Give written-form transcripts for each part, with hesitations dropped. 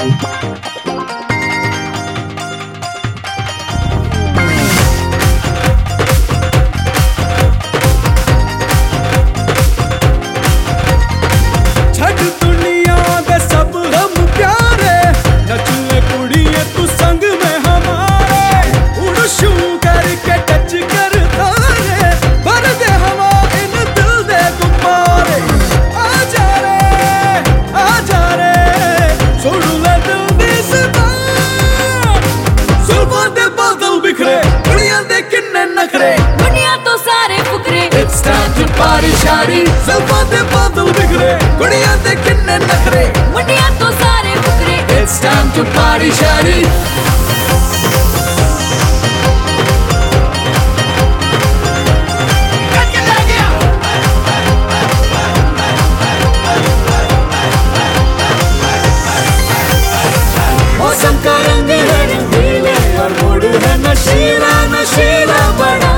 शारी ज़ुल्फ़ां दे बादल बिखरे कुड़ियां दे किन्ने नखरे मुंडियां तो सारे Fukrey It's time to party शारी मौसम का रंग है रंगीले और मूड है नशीला नशीला बड़ा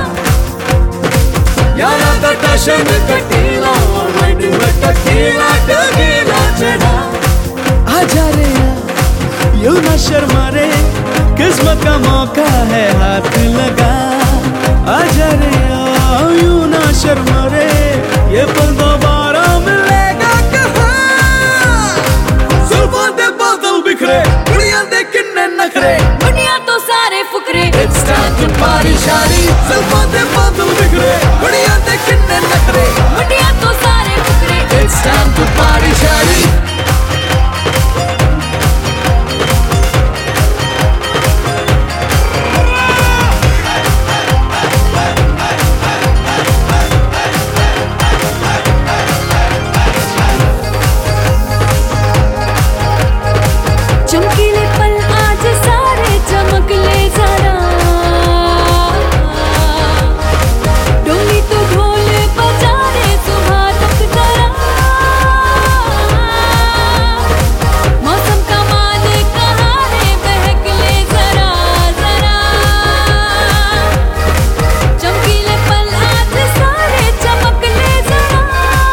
यारा का टशन कटीला और माइंड में टकीला टकीला चढ़ा आजा रे यूं ना शर्मा रे किस्मत का मौका है हाथ लगा आजा रे यूं ना शर्मा रे ये पल दोबारा मिलेगा कहाँ ज़ुल्फ़ां दे बादल बिखरे कुड़ियां दे किन्ने नखरे मुंडियां तो सारे Fukrey It's time to party शारी ज़ुल्फ़ां दे बादल बिखरे कुड़ियां दे किन्ने नखरे मुंडियां तो सारे Fukrey It's time to party शारी चमकीले पल आज सारे चमक ले जरा डोली तो ढोल बजा रे सुबह तक जरा मौसम का मान कहाँ है बहक ले जरा जरा चमकीले पल आज सारे चमक ले जरा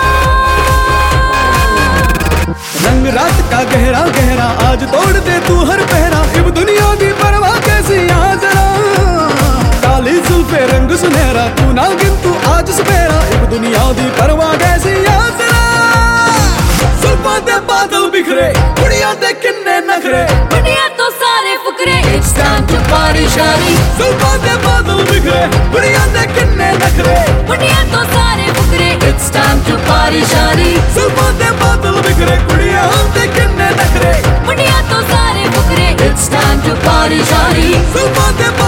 रंग रात का गहरा गहरा आज तोड़ दे तू हर पहरा इब दुनिया की परवाह कैसी यहाँ जरा काली जुल्फे रंग सुनहरा तू ना गिन तू आज सवेरा इब दुनिया की परवाह कैसी यहाँ जरा ज़ुल्फ़ां दे बादल बिखरे कुड़ियां दे किन्ने नखरे मुंडियां तो सारे Fukrey It's time to party शारी ज़ुल्फ़ां दे बादल बिखरे कुड़ियां दे किन्ने नखरे मुंडियां तो सारे Fukrey It's time to party शारी ज़ुल्फ़ां दे बादल बिखरे कुड़ियां दे किन्ने नखरे मुंडियां तो सारे Fukrey It's time to party शारी ज़ुल्फ़ां दे